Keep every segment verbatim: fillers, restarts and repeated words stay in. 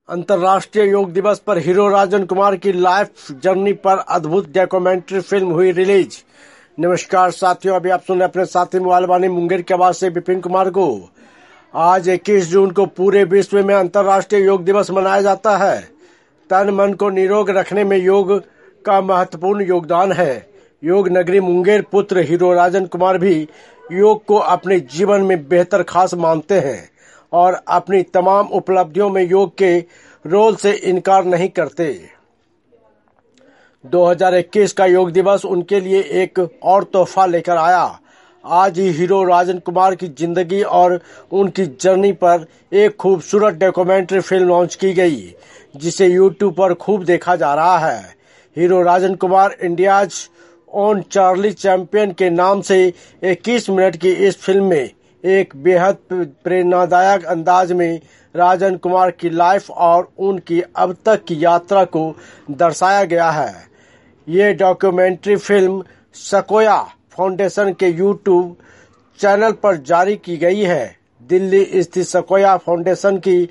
अंतर्राष्ट्रीय योग दिवस पर हीरो राजन कुमार की लाइफ जर्नी पर अद्भुत डॉक्यूमेंट्री फिल्म हुई रिलीज। नमस्कार साथियों, अभी आप सुन रहे अपने साथी मोबाइल वाणी मुंगेर के आवाज से विपिन कुमार को। आज इक्कीस जून को पूरे विश्व में अंतर्राष्ट्रीय योग दिवस मनाया जाता है। तन मन को निरोग रखने में योग का महत्वपूर्ण योगदान है। योग नगरी मुंगेर पुत्र हीरो राजन कुमार भी योग को अपने जीवन में बेहतर खास मानते हैं और अपनी तमाम उपलब्धियों में योग के रोल से इनकार नहीं करते। दो हज़ार इक्कीस का योग दिवस उनके लिए एक और तोहफा लेकर आया। आज ही हीरो राजन कुमार की जिंदगी और उनकी जर्नी पर एक खूबसूरत डॉक्यूमेंट्री फिल्म लॉन्च की गई, जिसे यूट्यूब पर खूब देखा जा रहा है। Hero Rajan Kumar India's own Charlie champion के नाम से इक्कीस मिनट की इस फिल्म में एक बेहद प्रेरणादायक अंदाज में राजन कुमार की लाइफ और उनकी अब तक की यात्रा को दर्शाया गया है। ये डॉक्यूमेंट्री फिल्म सकोया फाउंडेशन के यूट्यूब चैनल पर जारी की गई है। दिल्ली स्थित सकोया फाउंडेशन की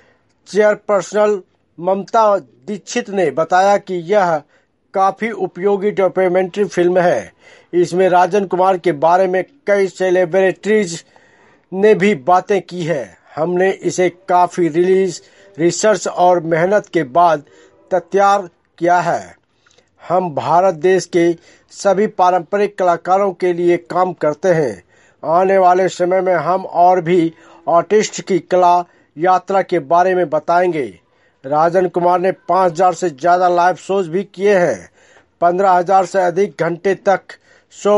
चेयरपर्सन ममता दीक्षित ने बताया कि यह काफी उपयोगी डॉक्यूमेंट्री फिल्म है। इसमें राजन कुमार के बारे में कई सेलिब्रिटीज ने भी बातें की है। हमने इसे काफी रिलीज रिसर्च और मेहनत के बाद तैयार किया है। हम भारत देश के सभी पारंपरिक कलाकारों के लिए काम करते हैं। आने वाले समय में हम और भी आर्टिस्ट की कला यात्रा के बारे में बताएंगे। राजन कुमार ने पाँच हज़ार से ज्यादा लाइव शोज भी किए हैं। पंद्रह हज़ार से अधिक घंटे तक शो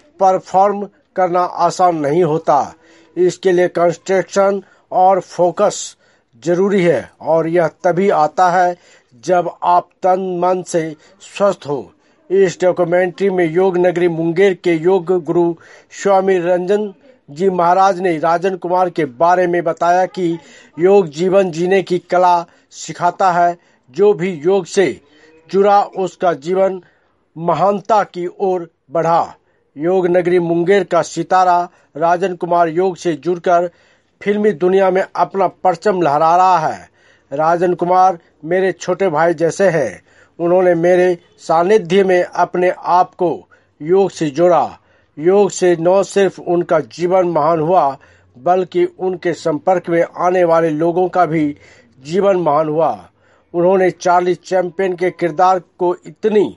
परफॉर्म करना आसान नहीं होता। इसके लिए कंसंट्रेशन और फोकस जरूरी है और यह तभी आता है जब आप तन मन से स्वस्थ हो। इस डॉक्यूमेंट्री में योग नगरी मुंगेर के योग गुरु स्वामी रंजन जी महाराज ने राजन कुमार के बारे में बताया कि योग जीवन जीने की कला सिखाता है। जो भी योग से जुड़ा उसका जीवन महानता की ओर बढ़ा। योग नगरी मुंगेर का सितारा राजन कुमार योग से जुड़कर फिल्मी दुनिया में अपना परचम लहरा रहा है। राजन कुमार मेरे छोटे भाई जैसे हैं। उन्होंने मेरे सानिध्य में अपने आप को योग से जोड़ा। योग से न सिर्फ उनका जीवन महान हुआ, बल्कि उनके संपर्क में आने वाले लोगों का भी जीवन महान हुआ। उन्होंने चार्ली चैंपियन के किरदार को इतनी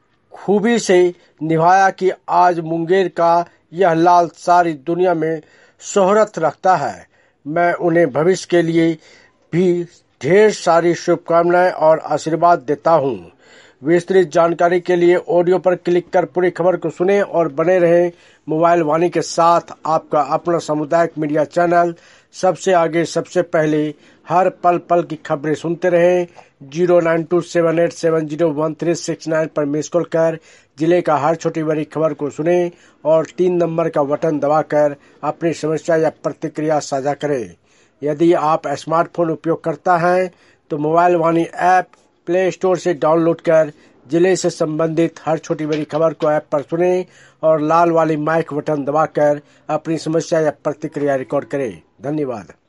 खूबी से निभाया कि आज मुंगेर का यह लाल सारी दुनिया में शोहरत रखता है। मैं उन्हें भविष्य के लिए भी ढेर सारी शुभकामनाएं और आशीर्वाद देता हूं। विस्तृत जानकारी के लिए ऑडियो पर क्लिक कर पूरी खबर को सुने और बने रहें मोबाइल वाणी के साथ। आपका अपना सामुदायिक मीडिया चैनल सबसे आगे सबसे पहले हर पल पल की खबरें सुनते रहें। Zero nine two seven eight seven zero one three six nine पर मिस कॉल कर जिले का हर छोटी बड़ी खबर को सुने और तीन नंबर का बटन दबाकर अपनी समस्या या प्रतिक्रिया साझा करें। यदि आप स्मार्टफोन उपयोग करता हैं तो mobile Vaani app play store से डाउनलोड कर जिले से संबंधित हर छोटी बड़ी खबर को ऐप पर सुने और लाल वाली माइक बटन दबाकर अपनी समस्या या प्रतिक्रिया रिकॉर्ड करें। धन्यवाद।